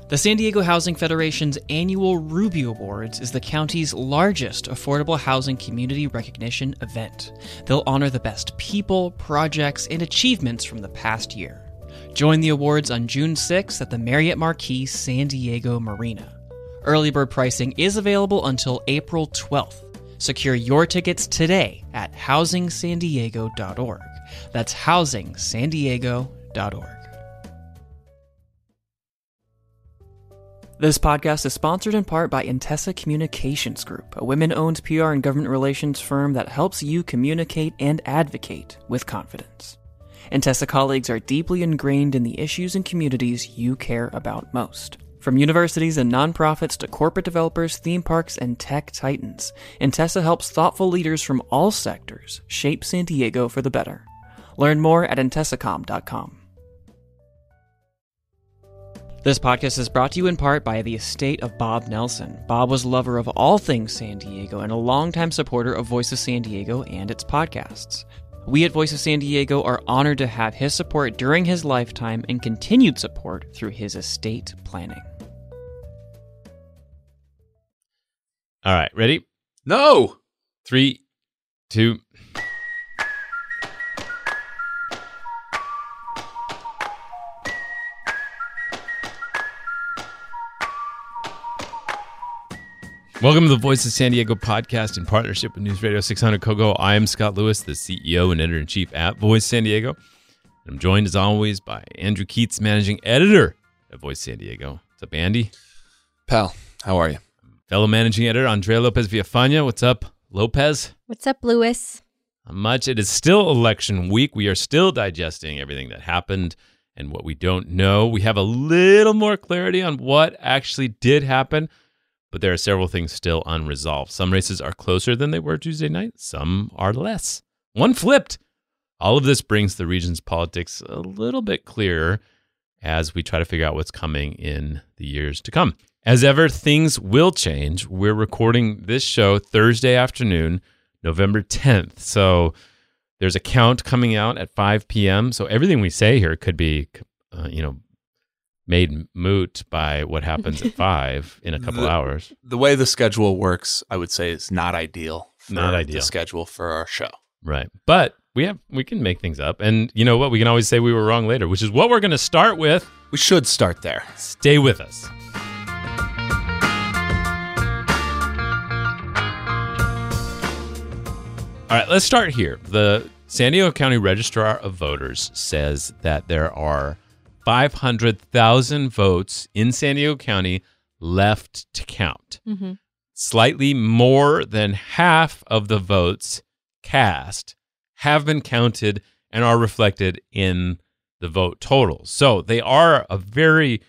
The San Diego Housing Federation's annual Ruby Awards is the county's largest affordable housing community recognition event. They'll honor the best people, projects, and achievements from the past year. Join the awards on June 6th at the Marriott Marquis San Diego Marina. Early bird pricing is available until April 12th. Secure your tickets today at housingsandiego.org. That's housingsandiego.org. This podcast is sponsored in part by Intessa Communications Group, a women-owned PR and government relations firm that helps you communicate and advocate with confidence. Intessa colleagues are deeply ingrained in the issues and communities you care about most. From universities and nonprofits to corporate developers, theme parks, and tech titans, Intessa helps thoughtful leaders from all sectors shape San Diego for the better. Learn more at intessacom.com. This podcast is brought to you in part by the estate of Bob Nelson. Bob was a lover of all things San Diego and a longtime supporter of Voice of San Diego and its podcasts. We at Voice of San Diego are honored to have his support during his lifetime and continued support through his estate planning. All right, ready? No! 3, 2... Welcome to the Voice of San Diego podcast in partnership with News Radio 600 Kogo. I am Scott Lewis, the CEO and editor-in-chief at Voice San Diego. And I'm joined, as always, by Andrew Keats, managing editor at Voice San Diego. What's up, Andy? Pal, how are you? Fellow managing editor, Andrea Lopez Villafana. What's up, Lopez? What's up, Lewis? Not much. It is still election week. We are still digesting everything that happened and what we don't know. We have a little more clarity on what actually did happen, but there are several things still unresolved. Some races are closer than they were Tuesday night. Some are less. One flipped. All of this brings the region's politics a little bit clearer as we try to figure out what's coming in the years to come. As ever, things will change. We're recording this show Thursday afternoon, November 10th. So there's a count coming out at 5 p.m. So everything we say here could be, made moot by what happens at 5 in a couple hours. The way the schedule works, I would say, is not ideal for the schedule for our show. Right. But we can make things up. And you know what? We can always say we were wrong later, which is what we're going to start with. We should start there. Stay with us. All right, let's start here. The San Diego County Registrar of Voters says that there are 500,000 votes in San Diego County left to count. Mm-hmm. Slightly more than half of the votes cast have been counted and are reflected in the vote totals. So they are a very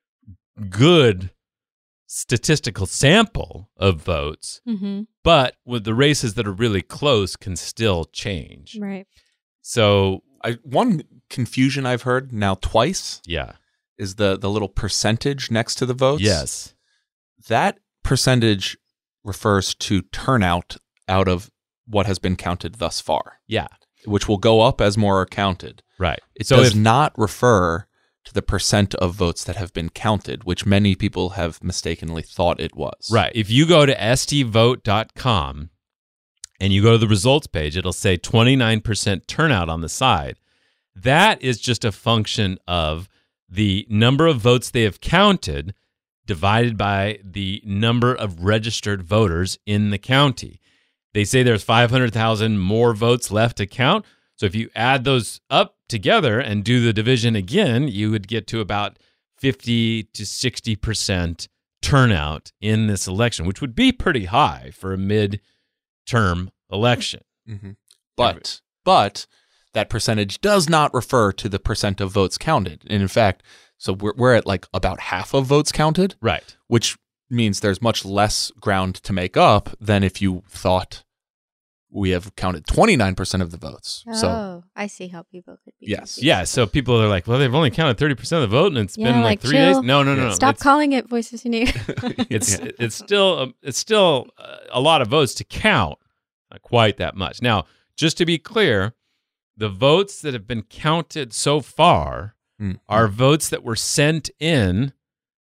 good statistical sample of votes, but with the races that are really close can still change. Right. So one confusion I've heard now twice is the little percentage next to the votes. Yes. That percentage refers to turnout out of what has been counted thus far. Yeah. Which will go up as more are counted. Right. It does not refer to the percent of votes that have been counted, which many people have mistakenly thought it was. Right. If you go to stvote.com and you go to the results page, it'll say 29% turnout on the side. That is just a function of the number of votes they have counted divided by the number of registered voters in the county. They say there's 500,000 more votes left to count. So if you add those up together and do the division again, you would get to about 50 to 60% turnout in this election, which would be pretty high for a mid-term election. Mm-hmm. But that percentage does not refer to the percent of votes counted. And in fact, so we're at like about half of votes counted. Right. Which means there's much less ground to make up than if you thought we have counted 29% of the votes. Oh, I see how people could be. Yes. confused. Yeah, so people are like, well, they've only counted 30% of the vote and it's been like 3 days. chill. No. Stop calling it Voice of San Diego. It's still a lot of votes to count. Not quite that much. Now, just to be clear, the votes that have been counted so far are votes that were sent in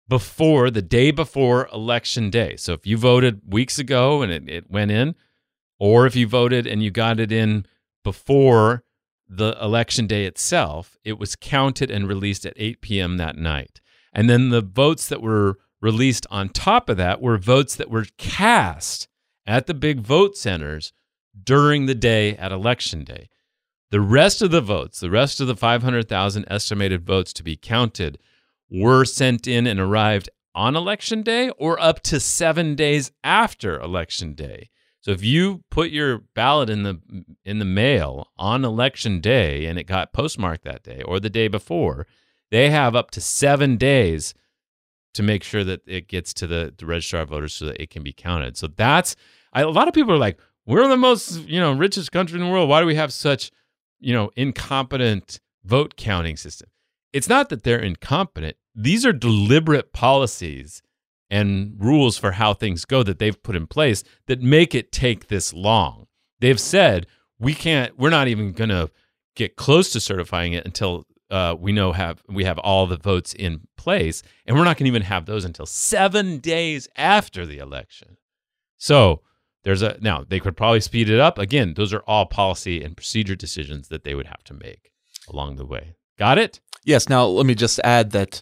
before the day before election day. So if you voted weeks ago and it went in, or if you voted and you got it in before the election day itself, it was counted and released at 8 p.m. that night. And then the votes that were released on top of that were votes that were cast at the big vote centers during the day at election day. The rest of the votes, the rest of the 500,000 estimated votes to be counted, were sent in and arrived on election day or up to 7 days after election day. So if you put your ballot in the mail on election day and it got postmarked that day or the day before, they have up to 7 days to make sure that it gets to the registrar of voters so that it can be counted. So a lot of people are like, we're the most, richest country in the world. Why do we have such, incompetent vote counting system? It's not that they're incompetent. These are deliberate policies and rules for how things go that they've put in place that make it take this long. They've said we're not even going to get close to certifying it until we have all the votes in place, and we're not going to even have those until 7 days after the election. So now they could probably speed it up. Again, those are all policy and procedure decisions that they would have to make along the way. Got it? Yes. Now let me just add that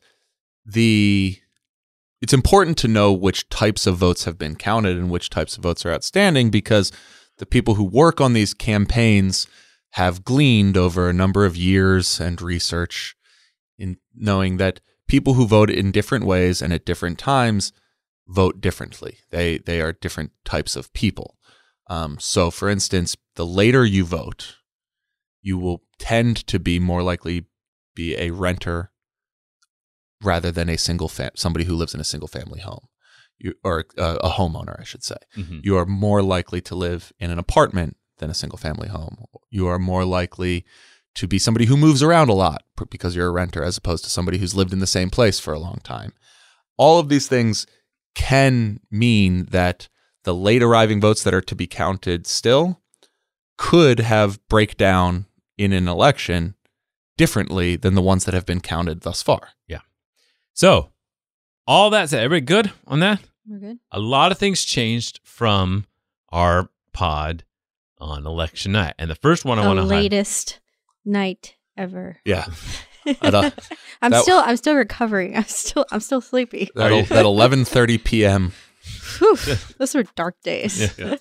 it's important to know which types of votes have been counted and which types of votes are outstanding, because the people who work on these campaigns have gleaned over a number of years and research in knowing that people who vote in different ways and at different times vote differently. They are different types of people. So, for instance, the later you vote, you will tend to be more likely be a renter rather than somebody who lives in a single family home, or a homeowner, I should say. Mm-hmm. You are more likely to live in an apartment than a single family home. You are more likely to be somebody who moves around a lot because you're a renter, as opposed to somebody who's lived in the same place for a long time. All of these things can mean that the late arriving votes that are to be counted still could have breakdown in an election differently than the ones that have been counted thus far. Yeah. So, all that said, everybody good on that? We're good. A lot of things changed from our pod on election night. And the first one I want to highlight. The latest night ever. Yeah. I'm still recovering. I'm still sleepy. That 11:30 p.m. Whew, those were dark days. Yeah.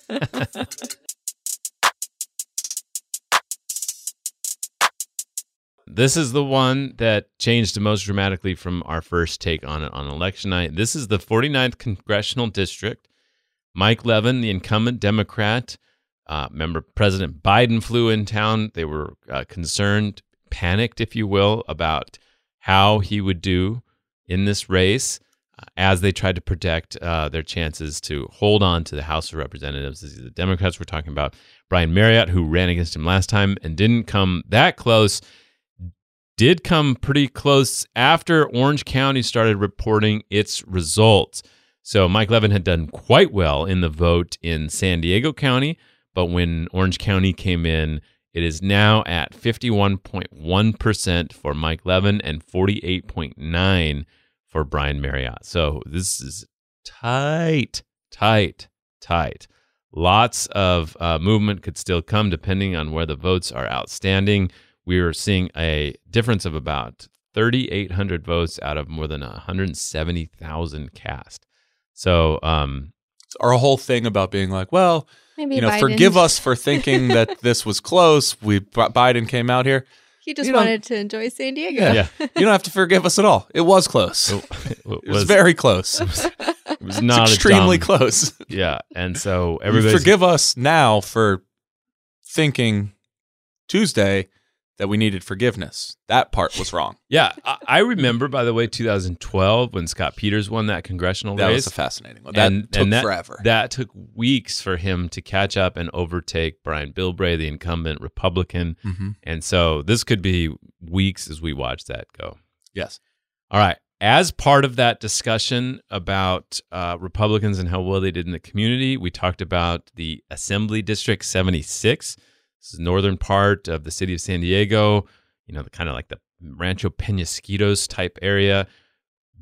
This is the one that changed the most dramatically from our first take on it on election night. This is the 49th Congressional District. Mike Levin, the incumbent Democrat, remember President Biden flew in town. They were concerned, panicked, if you will, about how he would do in this race as they tried to protect their chances to hold on to the House of Representatives. These are the Democrats we're talking about. Brian Marriott, who ran against him last time and didn't come that close, did come pretty close after Orange County started reporting its results. So Mike Levin had done quite well in the vote in San Diego County, but when Orange County came in, it is now at 51.1% for Mike Levin and 48.9% for Brian Marriott. So this is tight. Lots of movement could still come depending on where the votes are outstanding. We are seeing a difference of about 3,800 votes out of more than 170,000 cast. So our whole thing about being like, well, Maybe forgive us for thinking that this was close. Biden came out here. He just wanted to enjoy San Diego. Yeah. You don't have to forgive us at all. It was close. It was very close. It was not extremely close. Yeah, and so everybody forgive us now for thinking Tuesday that we needed forgiveness. That part was wrong. Yeah, I remember, by the way, 2012 when Scott Peters won that congressional race. That was a fascinating one. That took forever. That took weeks for him to catch up and overtake Brian Bilbray, the incumbent Republican. Mm-hmm. And so this could be weeks as we watch that go. Yes. All right. As part of that discussion about Republicans and how well they did in the community, we talked about the Assembly District 76. This is the northern part of the city of San Diego, kind of like the Rancho Penasquitos type area.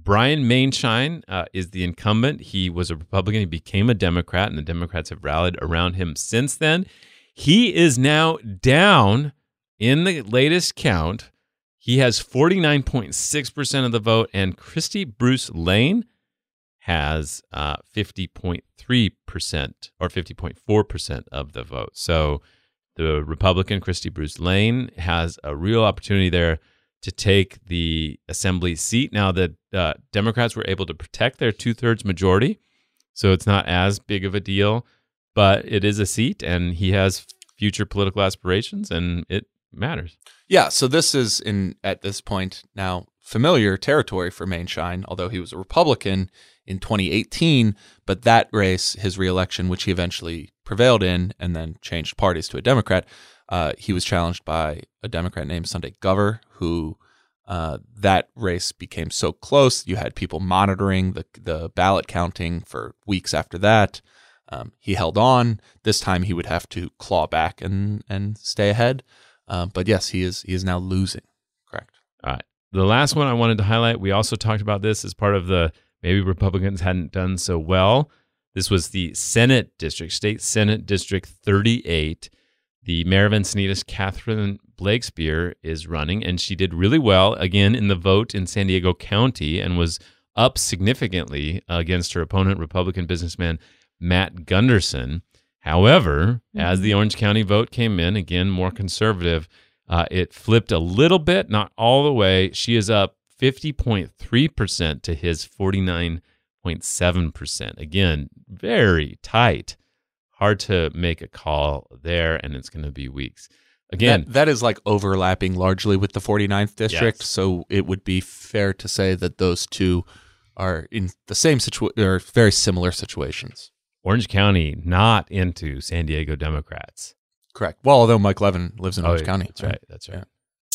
Brian Mainshine is the incumbent. He was a Republican. He became a Democrat, and the Democrats have rallied around him since then. He is now down in the latest count. He has 49.6% of the vote, and Christy Bruce Lane has 50.3% or 50.4% of the vote. So the Republican Christy Bruce Lane has a real opportunity there to take the assembly seat. Now, the Democrats were able to protect their 2/3 majority, so it's not as big of a deal, but it is a seat, and he has future political aspirations, and it matters. Yeah, so this is, at this point now, familiar territory for Mainshine, although he was a Republican in 2018, but that race, his reelection, which he eventually prevailed in and then changed parties to a Democrat, he was challenged by a Democrat named Sunday Gover, who that race became so close, you had people monitoring the ballot counting for weeks after that. He held on. This time he would have to claw back and stay ahead. But yes, he is now losing. Correct. All right. The last one I wanted to highlight, we also talked about this as part of the maybe Republicans hadn't done so well. This was the Senate District, State Senate District 38. The mayor of Encinitas, Catherine Blakespear, is running, and she did really well, again, in the vote in San Diego County and was up significantly against her opponent, Republican businessman Matt Gunderson. However, as the Orange County vote came in, again, more conservative, it flipped a little bit, not all the way. She is up 50.3% to his 49.7%. Again, very tight. Hard to make a call there, and it's going to be weeks. Again, that is like overlapping largely with the 49th district, yes. So it would be fair to say that those two are in the same or very similar situations. Orange County not into San Diego Democrats. Correct. Well, although Mike Levin lives in Orange County. That's right. That's right.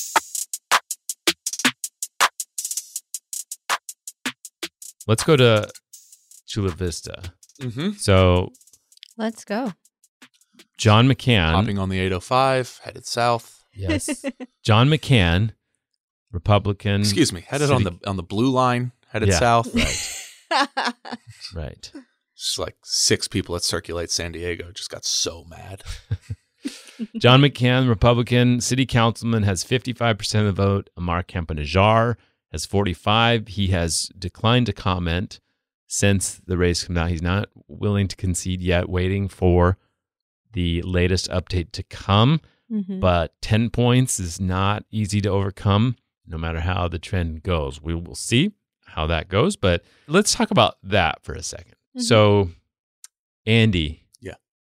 Yeah. Let's go to Chula Vista. Mm-hmm. So let's go. John McCann. Hopping on the 805, headed south. Yes. John McCann, Republican. Excuse me, headed on the blue line, headed south. Right. Right. Just like 6 people at Circulate San Diego just got so mad. John McCann, Republican city councilman, has 55% of the vote. Amar Campa-Najjar has 45%. He has declined to comment since the race came out. He's not willing to concede yet, waiting for the latest update to come. Mm-hmm. But 10 points is not easy to overcome, no matter how the trend goes. We will see how that goes. But let's talk about that for a second. Mm-hmm. So, Andy. Yeah.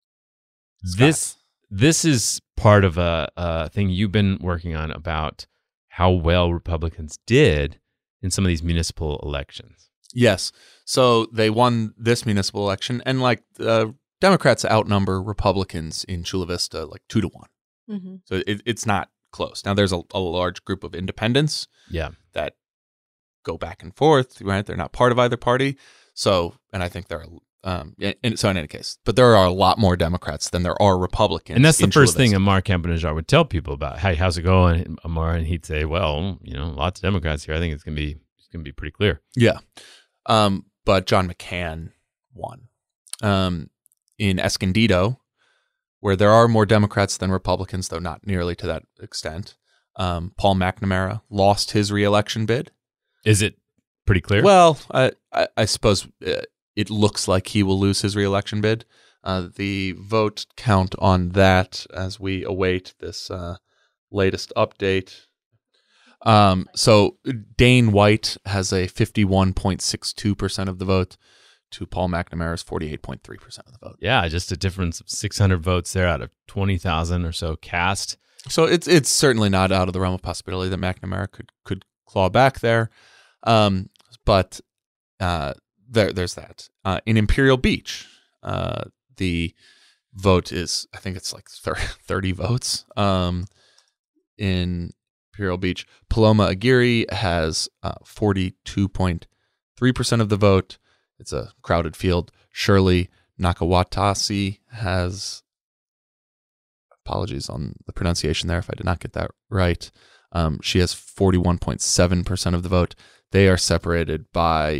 This is part of a thing you've been working on about how well Republicans did in some of these municipal elections. Yes. So they won this municipal election, and Democrats outnumber Republicans in Chula Vista like 2-1. Mm-hmm. So it's not close. Now there's a large group of independents that go back and forth, right? They're not part of either party. So, and I think there are, so in any case, but there are a lot more Democrats than there are Republicans. And that's the first thing Amar Campa-Najjar would tell people about. Hey, how's it going, Amar? And he'd say, well, lots of Democrats here. I think it's gonna be pretty clear. Yeah. But John McCann won. In Escondido, where there are more Democrats than Republicans, though not nearly to that extent, Paul McNamara lost his reelection bid. Is it pretty clear? Well, I suppose it looks like he will lose his reelection bid. The vote count on that as we await this latest update. So Dane White has a 51.62% of the vote to Paul McNamara's 48.3% of the vote. Yeah, just a difference of 600 votes there out of 20,000 or so cast. So it's certainly not out of the realm of possibility that McNamara could claw back there. But there's that. In Imperial Beach, the vote is, I think it's like 30 votes. In Imperial Beach, Paloma Aguirre has 42.3% of the vote. It's a crowded field. Shirley Nakawatasi has, apologies on the pronunciation there if I did not get that right, She has 41.7% of the vote. They are separated by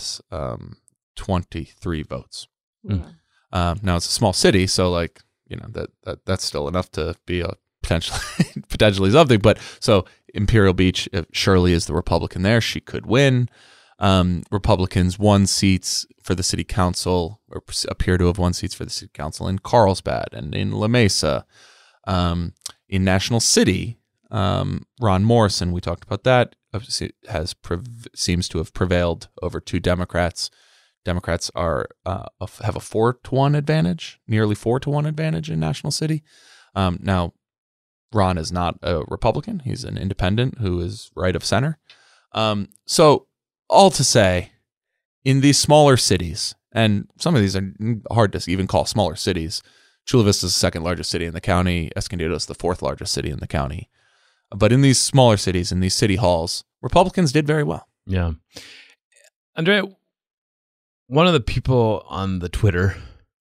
23 votes. Mm. Now it's a small city, so like that's still enough to be a potentially something. But so Imperial Beach, Shirley is the Republican there. She could win. Republicans won seats for the city council, or appear to have won seats for the city council in Carlsbad and in La Mesa. In National City, Ron Morrison, we talked about that, seems to have prevailed over two Democrats. Democrats have a 4-1 advantage, nearly 4-1 advantage in National City. Now, Ron is not a Republican. He's an independent who is right of center. So all to say, in these smaller cities, and some of these are hard to even call smaller cities, Chula Vista is the second largest city in the county. Escondido is the fourth largest city in the county. But in these smaller cities, in these city halls, Republicans did very well. Yeah. Andrea, one of the people on the Twitter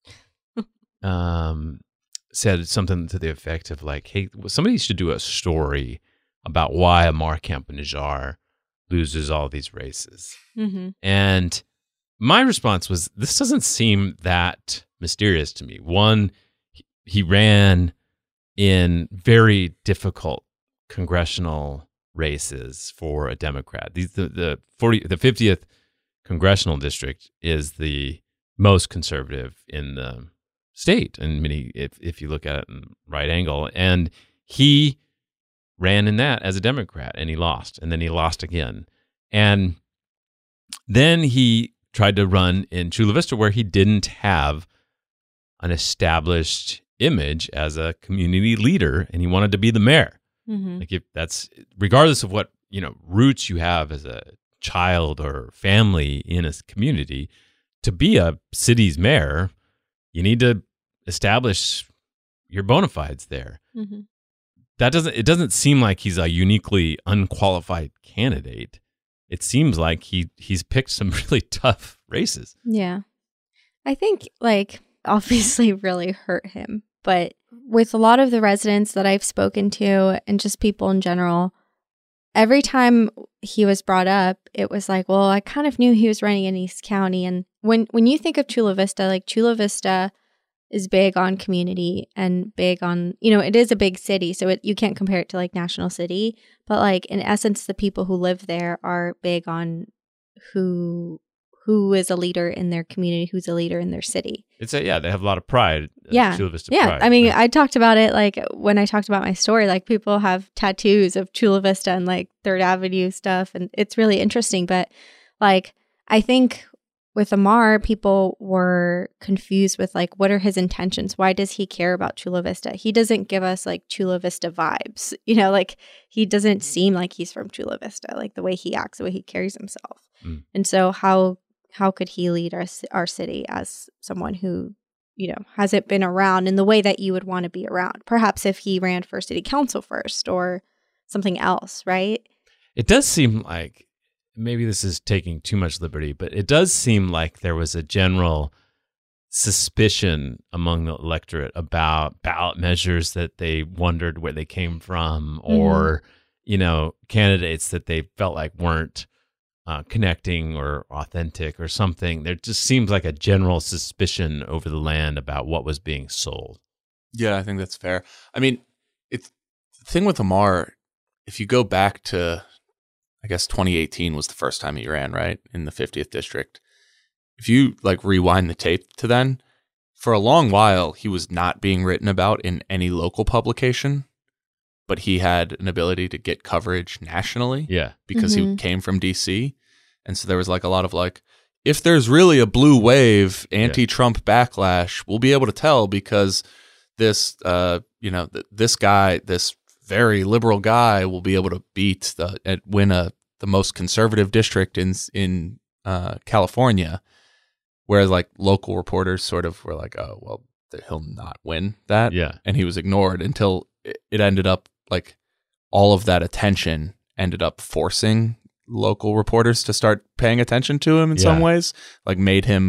said something to the effect of like, hey, somebody should do a story about why Amar Campa-Najjar loses all these races. Mm-hmm. And my response was, this doesn't seem that mysterious to me. One, he ran in very difficult congressional races for a Democrat. The 50th congressional district is the most conservative in the state, and if you look at it in right angle, and he ran in that as a Democrat, and he lost, and then he lost again, and then he tried to run in Chula Vista, where he didn't have an established image as a community leader, and he wanted to be the mayor. Mm-hmm. Like, if that's regardless of what roots you have as a child or family in a community, to be a city's mayor, you need to establish your bona fides there. Mm-hmm. It doesn't seem like he's a uniquely unqualified candidate. It seems like he's picked some really tough races. Yeah. I think obviously really hurt him, but with a lot of the residents that I've spoken to and just people in general, every time he was brought up, it was like, well, I kind of knew he was running in East County. And when you think of Chula Vista, Chula Vista is big on community and big on, it is a big city. So you can't compare it to National City. But in essence, the people who live there are big on who is a leader in their community, who's a leader in their city. They have a lot of pride. Chula Vista pride. I mean, I talked about it when I talked about my story, people have tattoos of Chula Vista and 3rd Avenue stuff, and it's really interesting. But I think with Amar, people were confused with what are his intentions? Why does he care about Chula Vista? He doesn't give us Chula Vista vibes, he doesn't seem like he's from Chula Vista, the way he acts, the way he carries himself. Mm. And so how could he lead our city as someone who, hasn't been around in the way that you would want to be around? Perhaps if he ran for city council first or something else, right? It does seem like, maybe this is taking too much liberty, but it does seem like there was a general suspicion among the electorate about ballot measures that they wondered where they came from, or, candidates that they felt like weren't connecting or authentic or something. There just seems like a general suspicion over the land about what was being sold. Yeah, I think that's fair. I mean, it's the thing with Amar, if you go back to, I guess 2018 was the first time he ran, right, in the 50th district. If you rewind the tape to then, for a long while, he was not being written about in any local publication, but he had an ability to get coverage nationally. Yeah. Because he came from DC. And so there was a lot of if there's really a blue wave anti-Trump backlash, we'll be able to tell because this, this guy, this very liberal guy will be able to beat win the most conservative district in California. Whereas local reporters sort of were oh, well, he'll not win that. Yeah. And he was ignored until it ended up all of that attention ended up forcing local reporters to start paying attention to him in some ways, made him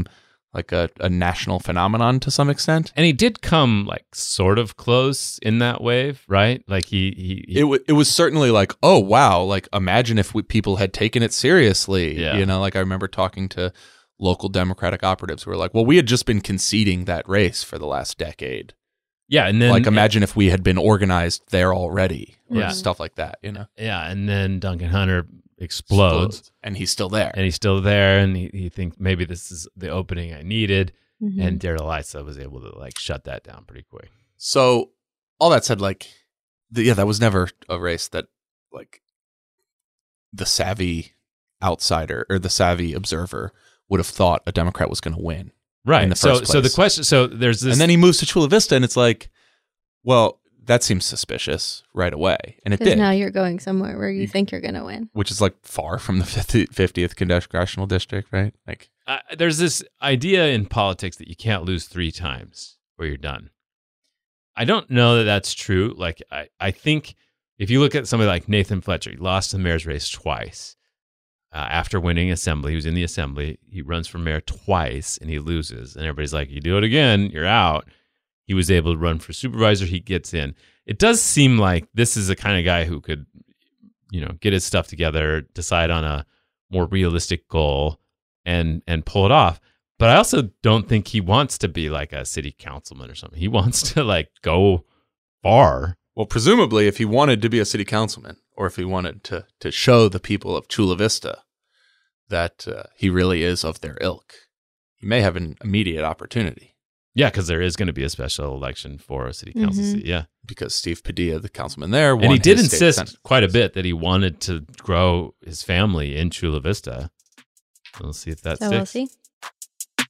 like a national phenomenon to some extent. And he did come like sort of close in that wave, right? Like It was certainly like, oh wow, like imagine if people had taken it seriously. Yeah. You know, like I remember talking to local Democratic operatives who were like, well, we had just been conceding that race for the last decade. Yeah, and then like imagine if we had been organized there already, or Yeah. stuff like that. You know, yeah, and then Duncan Hunter explodes. and he's still there. And he's still there, and he thinks maybe this is the opening I needed. Mhm. And Daryl Issa was able to like shut that down pretty quick. So all that said, like, that was never a race that like the savvy outsider or the savvy observer would have thought a Democrat was going to win. Right. In the So first the place. question. So there's this. And then he moves to Chula Vista, and it's like, well, that seems suspicious right away. And it Because did, now you're going somewhere where you think you're going to win. which is like far from the 50th congressional district, right? Like, There's this idea in politics that you can't lose 3 times or you're done. I don't know that that's true. Like, I think if you look at somebody like Nathan Fletcher, he lost the mayor's race twice. After winning assembly, he was in the assembly. He runs for mayor twice and he loses. And everybody's like, you do it again, you're out. He was able to run for supervisor. He gets in. It does seem like this is the kind of guy who could, get his stuff together, decide on a more realistic goal and pull it off. But I also don't think he wants to be like a city councilman or something. He wants to like go far. well, presumably, if he wanted to be a city councilman, or if he wanted to show the people of Chula Vista that he really is of their ilk, he may have an immediate opportunity. Yeah, because there is going to be a special election for a city council Mhm. seat. Yeah. Because Steve Padilla, the councilman there, And he won did his state insist senate. quite a bit that he wanted to grow his family in Chula Vista. We'll see if that So we'll sticks. see.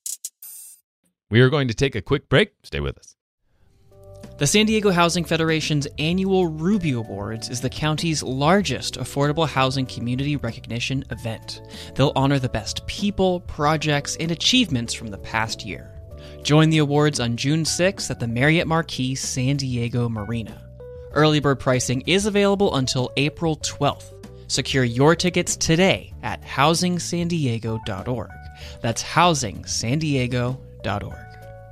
We are going to take a quick break. Stay with us. The San Diego Housing Federation's annual Ruby Awards is the county's largest affordable housing community recognition event. They'll honor the best people, projects, and achievements from the past year. Join the awards on June 6th at the Marriott Marquis San Diego Marina. Early bird pricing is available until April 12th. Secure your tickets today at housingsandiego.org. That's housingsandiego.org.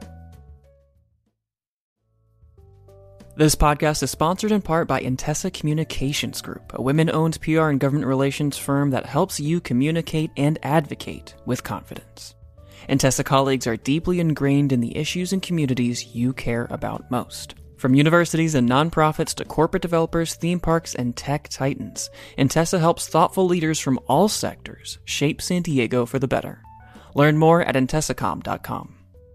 This podcast is sponsored in part by Intessa Communications Group, a women-owned PR and government relations firm that helps you communicate and advocate with confidence. Intessa colleagues are deeply ingrained in the issues and communities you care about most. From universities and nonprofits to corporate developers, theme parks, and tech titans, Intessa helps thoughtful leaders from all sectors shape San Diego for the better. Learn more at intessacom.com.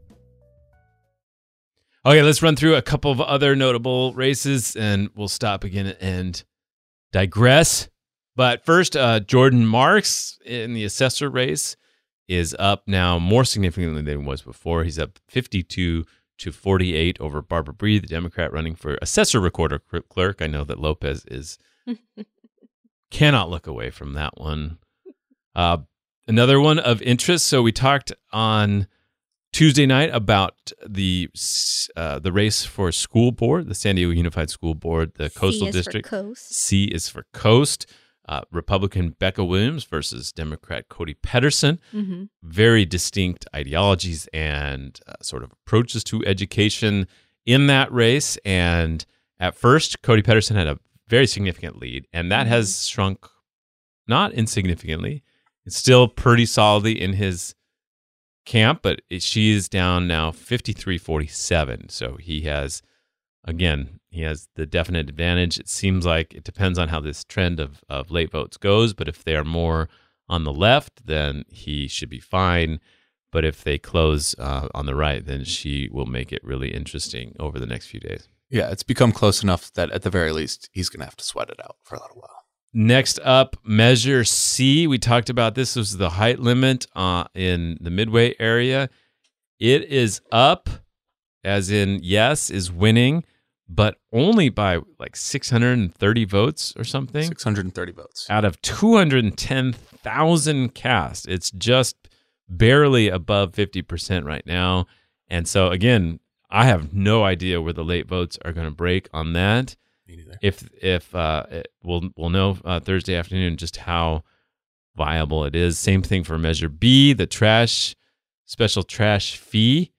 Okay, let's run through a couple of other notable races and we'll stop again and digress. But first, Jordan Marks in the assessor race is up now more significantly than he was before. He's up 52 to 48 over Barbara Bree, the Democrat running for assessor recorder clerk. I know that Lopez is cannot look away from that one. Another one of interest. So we talked on Tuesday night about the race for school board, the San Diego Unified School Board, the Coastal District. C is for Coast. Republican Becca Williams versus Democrat Cody Pedersen. Mm-hmm. Very distinct ideologies and sort of approaches to education in that race. And at first, Cody Pedersen had a very significant lead, and that has shrunk not insignificantly. It's still pretty solidly in his camp, but she is down now 53-47. So he has the definite advantage. It seems like it depends on how this trend of late votes goes, but if they are more on the left, then he should be fine. But if they close on the right, then she will make it really interesting over the next few days. Yeah, it's become close enough that at the very least, he's going to have to sweat it out for a little while. Next up, Measure C. We talked about this. Was the height limit in the Midway area. It is up, as in yes, is winning, but only by like 630 votes or something. 630 votes. Out of 210,000 cast. It's just barely above 50% right now. And so, again, I have no idea where the late votes are going to break on that. Me neither. If we'll know Thursday afternoon just how viable it is. Same thing for Measure B, the trash special trash fee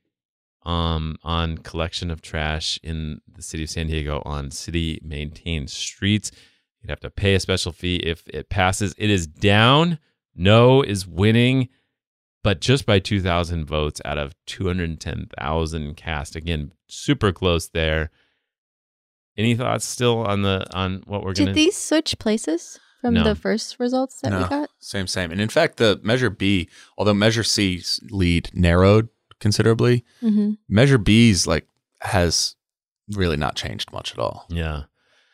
on collection of trash in the city of San Diego on city-maintained streets. You'd have to pay a special fee if it passes. It is down. No is winning, but just by 2,000 votes out of 210,000 cast. Again, super close there. Any thoughts still on what we're going to... Did these switch places from the first results that we got? Same. And in fact, the Measure B, although Measure C's lead narrowed considerably, Measure B's has really not changed much at all. Yeah.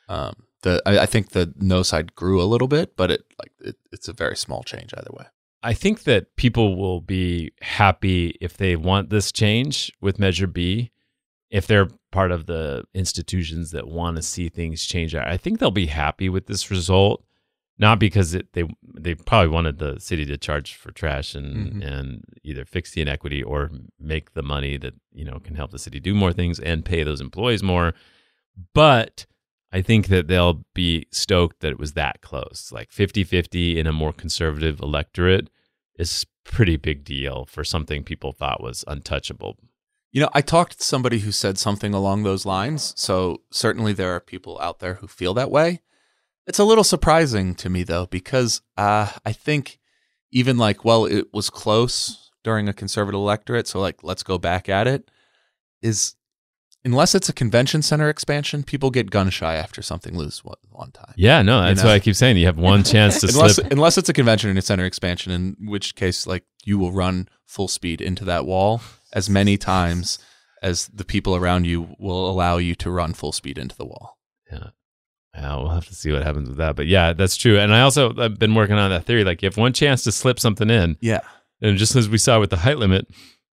I think the no side grew a little bit, but it's a very small change either way. I think that people will be happy if they want this change with Measure B, if they're part of the institutions that want to see things change. I think they'll be happy with this result, not because they probably wanted the city to charge for trash and either fix the inequity or make the money that can help the city do more things and pay those employees more, but I think that they'll be stoked that it was that close. Like 50-50 in a more conservative electorate is a pretty big deal for something people thought was untouchable. I talked to somebody who said something along those lines, so certainly there are people out there who feel that way. It's a little surprising to me, though, because I think even it was close during a conservative electorate, so let's go back at it, is unless it's a convention center expansion, people get gun shy after something loses one time. Yeah, no, that's why I keep saying you have one chance to slip. Unless it's a convention center expansion, in which case you will run full speed into that wall as many times as the people around you will allow you to run full speed into the wall. Yeah. We'll have to see what happens with that. But yeah, that's true. And I've been working on that theory. You have one chance to slip something in. Yeah. And just as we saw with the height limit,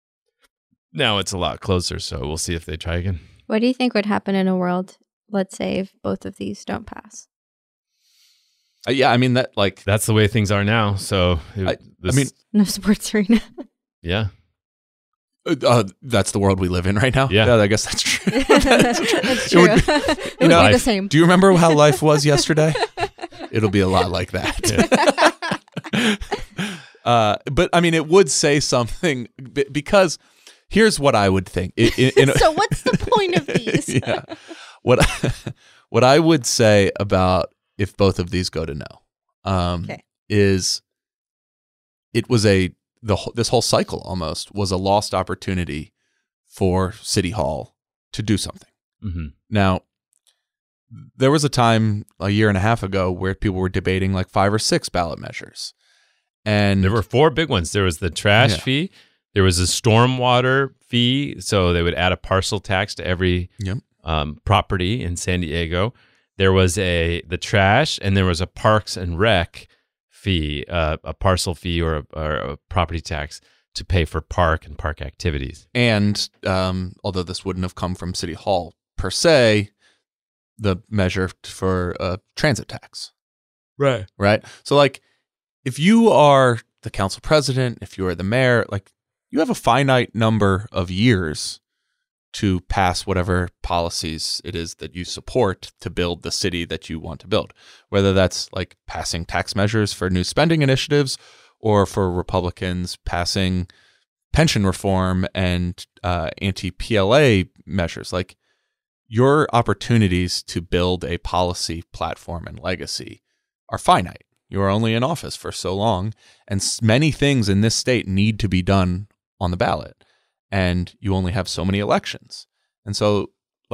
now it's a lot closer. So we'll see if they try again. What do you think would happen in a world, let's say, if both of these don't pass? Yeah, I mean, that's the way things are now. So, no sports arena. Yeah. That's the world we live in right now. Yeah, I guess that's true. That's true. It would be the same. Do you remember how life was yesterday? It'll be a lot like that. Yeah. But I mean, it would say something because here's what I would think. So what's the point of these? Yeah. What I would say about if both of these go to no is it was this whole cycle almost was a lost opportunity for City Hall to do something. Mm-hmm. Now, there was a time a year and a half ago where people were debating 5 or 6 ballot measures. And there were 4 big ones. There was the trash fee. There was a stormwater fee. So they would add a parcel tax to every property in San Diego. There was the trash, and there was a parks and rec fee, a parcel fee or a property tax to pay for park and park activities. And although this wouldn't have come from City Hall per se, the measure for a transit tax. Right. So if you are the council president, if you are the mayor, you have a finite number of years to pass whatever policies it is that you support to build the city that you want to build, whether that's passing tax measures for new spending initiatives or for Republicans passing pension reform and anti-PLA measures. Your opportunities to build a policy platform and legacy are finite. You are only in office for so long, and many things in this state need to be done on the ballot. And you only have so many elections. And so,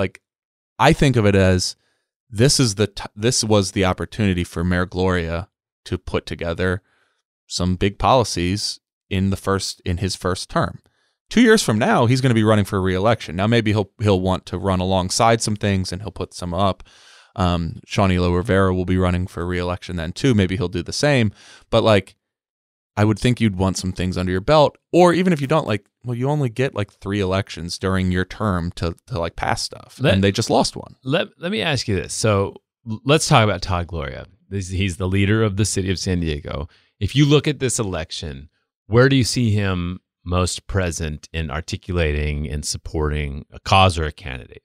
I think of it as this was the opportunity for Mayor Gloria to put together some big policies in his first term. 2 years from now, he's going to be running for re-election. Now, maybe he'll want to run alongside some things, and he'll put some up. Shawnee Lo Rivera will be running for re-election then too. Maybe he'll do the same. But I would think you'd want some things under your belt, or even if you don't, you only get 3 elections during your term to pass stuff, and they just lost one. Let me ask you this. So let's talk about Todd Gloria. He's the leader of the city of San Diego. If you look at this election, where do you see him most present in articulating and supporting a cause or a candidate?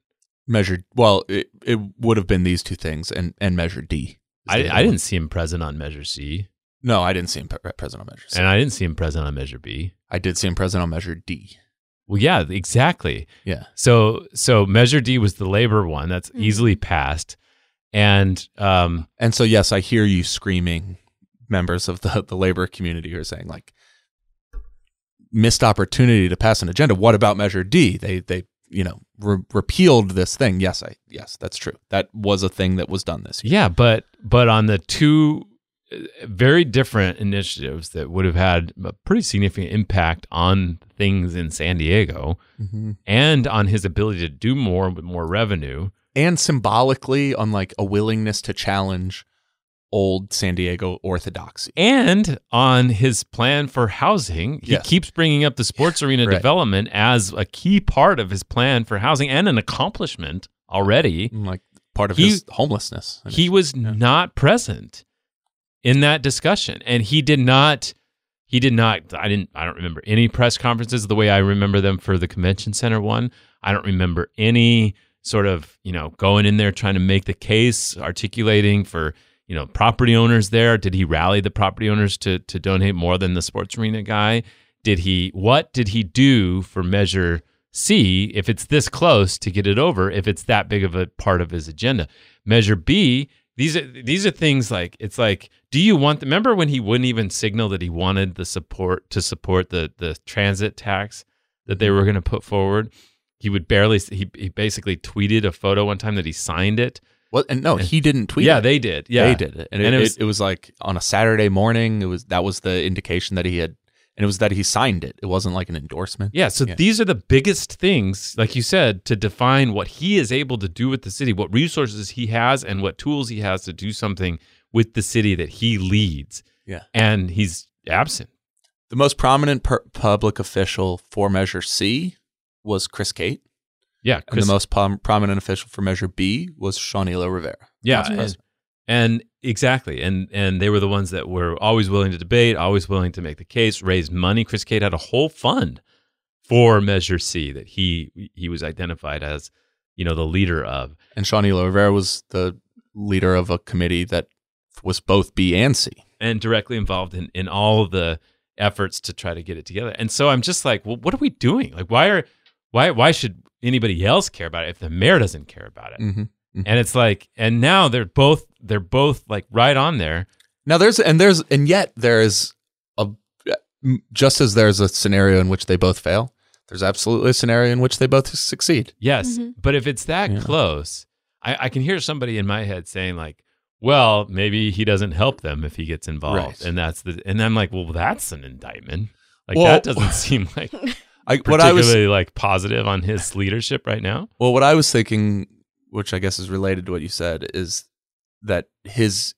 It would have been these 2 things and Measure D. I didn't see him present on Measure C. No, I didn't see him present on Measure C. And I didn't see him present on Measure B. I did see him present on Measure D. Well, yeah, exactly. Yeah. So Measure D was the labor one that's easily passed. And so, yes, I hear you screaming, members of the labor community who are saying, like, missed opportunity to pass an agenda. What about Measure D? They repealed this thing. Yes, that's true. That was a thing that was done this year. Yeah, but on the two very different initiatives that would have had a pretty significant impact on things in San Diego and on his ability to do more with more revenue. And symbolically on like a willingness to challenge old San Diego orthodoxy. And on his plan for housing, he keeps bringing up the sports arena development as a key part of his plan for housing and an accomplishment already. Like part of his homelessness. He was not present in that discussion. And I don't remember any press conferences the way I remember them for the convention center one. I don't remember any sort of, going in there trying to make the case, articulating for, property owners there. Did he rally the property owners to donate more than the sports arena guy? What did he do for Measure C if it's this close to get it over, if it's that big of a part of his agenda? Measure B, these are things like, it's like, do you want, remember when he wouldn't even signal that he wanted the support the transit tax that they were going to put forward? He would barely, he basically tweeted a photo one time that he signed it. Well, and no, he didn't tweet it. Yeah, they did. Yeah, they did it. And it was like on a Saturday morning. That was the indication that he had, and it was that he signed it. It wasn't like an endorsement. Yeah, so these are the biggest things, like you said, to define what he is able to do with the city, what resources he has, and what tools he has to do something with the city that he leads. Yeah. And he's absent. The most prominent public official for Measure C was Chris Cate. Yeah. And the most prominent official for Measure B was Shawnilo Rivera. Yeah. And exactly. And they were the ones that were always willing to debate, always willing to make the case, raise money. Chris Cate had a whole fund for Measure C that he was identified as, the leader of. And Shawnilo Rivera was the leader of a committee that was both B and C. And directly involved in all of the efforts to try to get it together. And so I'm just like, well, what are we doing? Like, why should anybody else care about it if the mayor doesn't care about it? Mm-hmm. Mm-hmm. And it's like, and now they're both like right on there. Now yet there's just as there's a scenario in which they both fail, there's absolutely a scenario in which they both succeed. Yes. Mm-hmm. But if it's that close, I can hear somebody in my head saying like, well, maybe he doesn't help them if he gets involved. Right. And I'm like, well, that's an indictment. Like that doesn't seem like like positive on his leadership right now. Well, what I was thinking, which I guess is related to what you said, is that his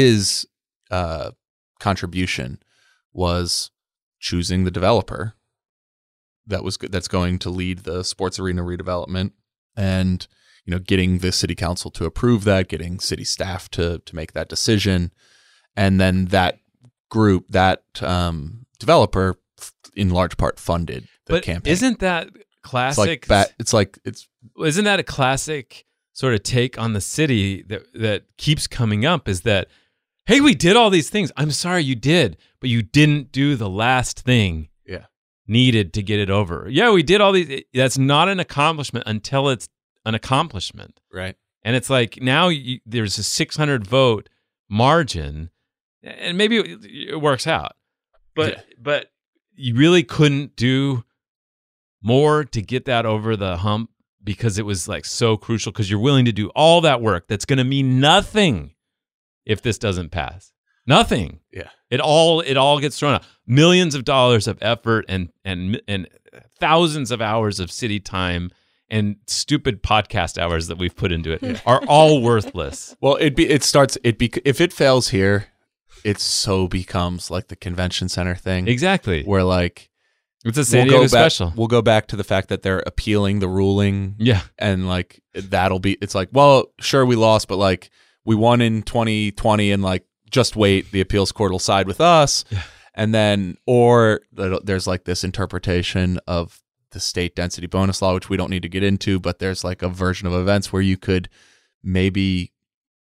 contribution was choosing the developer that's going to lead the sports arena redevelopment, and getting the city council to approve that, getting city staff to make that decision, and then that group, that developer, in large part funded the campaign. Isn't that classic? Isn't that a classic sort of take on the city that keeps coming up? Is that, hey, we did all these things. I'm sorry you did, but you didn't do the last thing needed to get it over. Yeah, we did all these. That's not an accomplishment until it's an accomplishment. Right. And it's like now there's a 600 vote margin, and maybe it works out, but you really couldn't do more to get that over the hump because it was like so crucial, because you're willing to do all that work that's going to mean nothing if this doesn't pass. Nothing. Yeah. It all gets thrown out. Millions of dollars of effort and thousands of hours of city time and stupid podcast hours that we've put into it are all worthless. Well, if it fails here, it so becomes like the convention center thing. Exactly. Where like it's a San Diego special. We'll go back to the fact that they're appealing the ruling. Yeah. And like it's like, well, sure, we lost, but like we won in 2020, and like just wait, the appeals court will side with us. Yeah. And then, or there's like this interpretation of the state density bonus law, which we don't need to get into, but there's like a version of events where you could maybe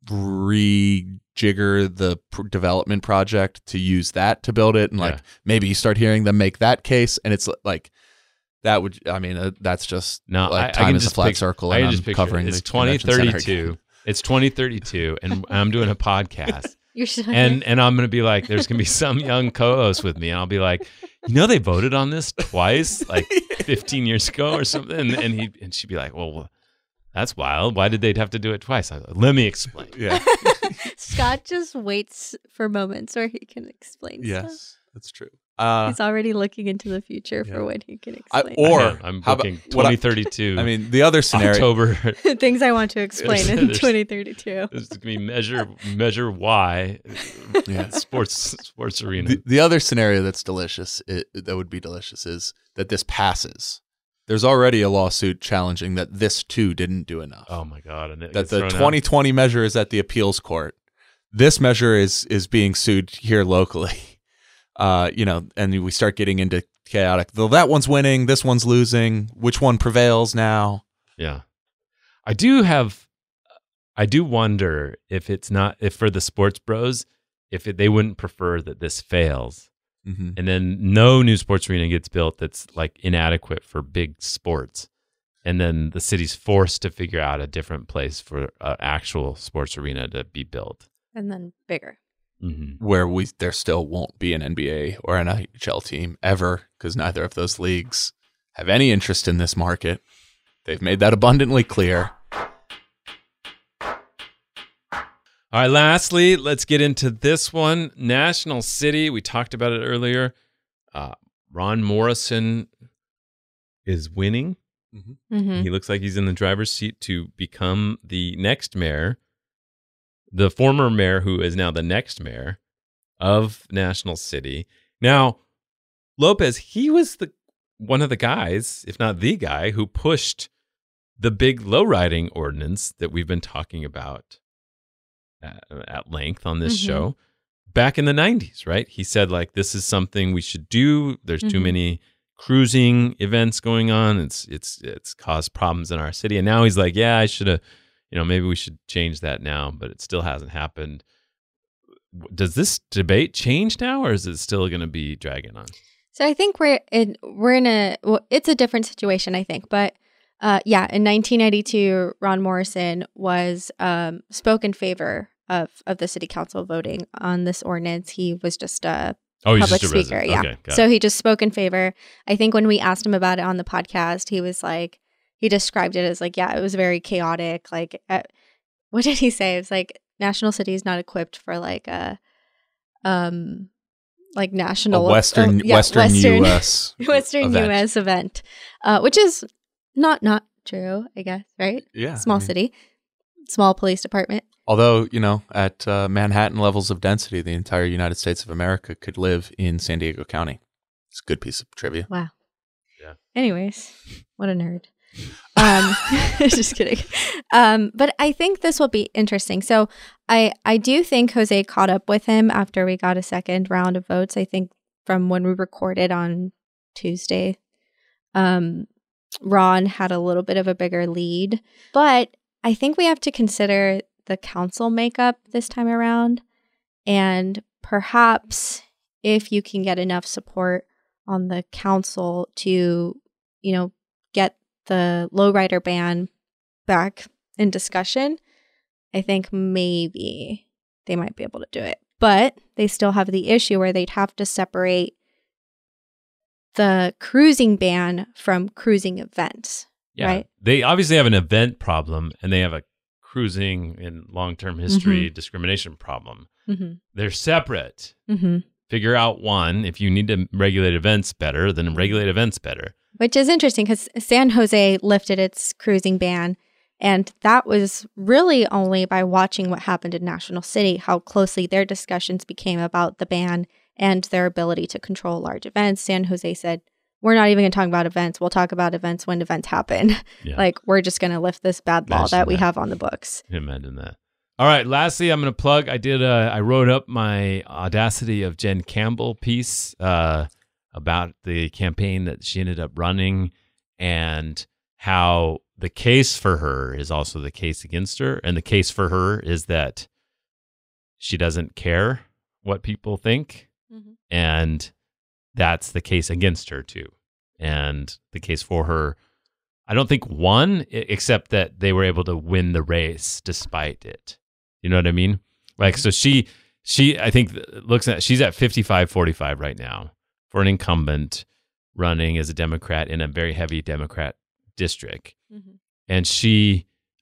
rejigger the development project to use that to build it, and like maybe you start hearing them make that case, and it's like that would, I mean, that's just like time is a flat circle, and I'm covering it's the 2032. It's 2032, and I'm doing a podcast. You're and I'm going to be like, there's going to be some young co-host with me, and I'll be like, they voted on this twice, like 15 years ago or something, and she'd be like, well, that's wild. Why did they have to do it twice? Let me explain. Yeah. Scott just waits for moments where he can explain stuff. Yes, that's true. He's already looking into the future for when he can explain. I'm booking 2032. I mean, the other scenario, October. Things I want to explain in 2032. There's going to be measure why. Sports arena. The other scenario that's delicious, that would be delicious, is that this passes. There's already a lawsuit challenging that this too didn't do enough. Oh my God! And that the 2020 measure is at the appeals court. This measure is being sued here locally. And we start getting into chaotic. Though that one's winning, this one's losing. Which one prevails now? Yeah, I do wonder if it's not, if for the sports bros, they wouldn't prefer that this fails, and then no new sports arena gets built that's like inadequate for big sports, and then the city's forced to figure out a different place for an actual sports arena to be built, and then bigger. Where there still won't be an NBA or an NHL team ever, because neither of those leagues have any interest in this market. They've made that abundantly clear. All right, lastly, let's get into this one. National City, we talked about it earlier. Ron Morrison is winning. He looks like he's in the driver's seat to become the next mayor. The former mayor, who is now the next mayor of National City. Now, Lopez, he was one of the guys, if not the guy, who pushed the big low-riding ordinance that we've been talking about at length on this show back in the 90s, right? He said, like, this is something we should do. There's too many cruising events going on. It's caused problems in our city. And now he's like, yeah, I should have... maybe we should change that now, but it still hasn't happened. Does this debate change now, or is it still going to be dragging on? So I think it's a different situation, I think. But in 1992, Ron Morrison was spoke in favor of the city council voting on this ordinance. He was just a public speaker. Yeah. Okay, so he just spoke in favor. I think when we asked him about it on the podcast, he was like, he described it as like, it was very chaotic. Like, what did he say? It was like National City is not equipped for like a, like national Western U.S. Western event. U.S. event, which is not true, I guess, right? Yeah, small city, small police department. Although at Manhattan levels of density, the entire United States of America could live in San Diego County. It's a good piece of trivia. Wow. Yeah. Anyways, what a nerd. Just kidding. But I think this will be interesting. So I do think Jose caught up with him after we got a second round of votes. I think from when we recorded on Tuesday, Ron had a little bit of a bigger lead. But I think we have to consider the council makeup this time around. And perhaps if you can get enough support on the council to, get the lowrider ban back in discussion, I think maybe they might be able to do it. But they still have the issue where they'd have to separate the cruising ban from cruising events, right? They obviously have an event problem, and they have a cruising and long-term history discrimination problem. They're separate. Figure out one. If you need to regulate events better, then regulate events better. Which is interesting because San Jose lifted its cruising ban, and that was really only by watching what happened in National City, how closely their discussions became about the ban and their ability to control large events. San Jose said, we're not even going to talk about events. We'll talk about events when events happen. Yeah. Like, we're just going to lift this bad law that we have on the books. Imagine that. All right, lastly, I'm going to plug. I wrote up my Audacity of Jen Campbell piece about the campaign that she ended up running and how the case for her is also the case against her. And the case for her is that she doesn't care what people think. Mm-hmm. And that's the case against her too. And the case for her, I don't think won, except that they were able to win the race despite it. You know what I mean? Like, so she I think she's at 55-45 right now for an incumbent running as a Democrat in a very heavy Democrat district. Mm-hmm. And she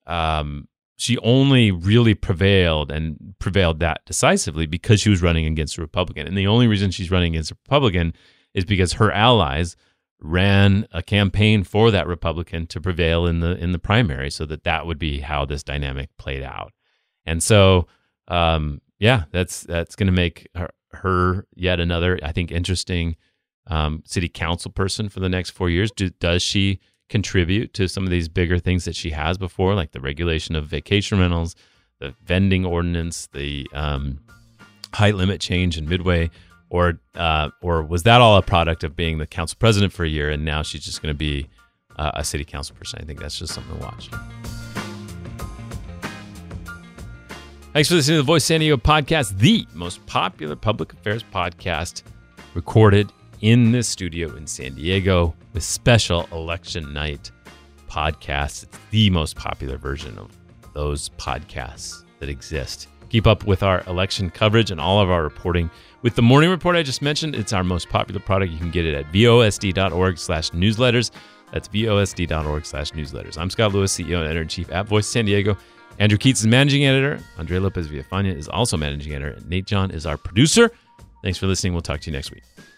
only really prevailed that decisively because she was running against a Republican. And the only reason she's running against a Republican is because her allies ran a campaign for that Republican to prevail in the primary, so that would be how this dynamic played out. And so, that's going to make her yet another, I think, interesting city council person for the next 4 years. Does she contribute to some of these bigger things that she has before, like the regulation of vacation rentals, the vending ordinance, the height limit change in Midway, or was that all a product of being the council president for a year and now she's just going to be a city council person? I think that's just something to watch. Thanks for listening to the Voice San Diego podcast, the most popular public affairs podcast recorded in this studio in San Diego with special election night podcasts. It's the most popular version of those podcasts that exist. Keep up with our election coverage and all of our reporting with the morning report I just mentioned. It's our most popular product. You can get it at vosd.org/newsletters. That's vosd.org/newsletters. I'm Scott Lewis, CEO and editor-in-chief at Voice San Diego. Andrew Keats is managing editor. Andre Lopez Villafana is also managing editor. And Nate John is our producer. Thanks for listening. We'll talk to you next week.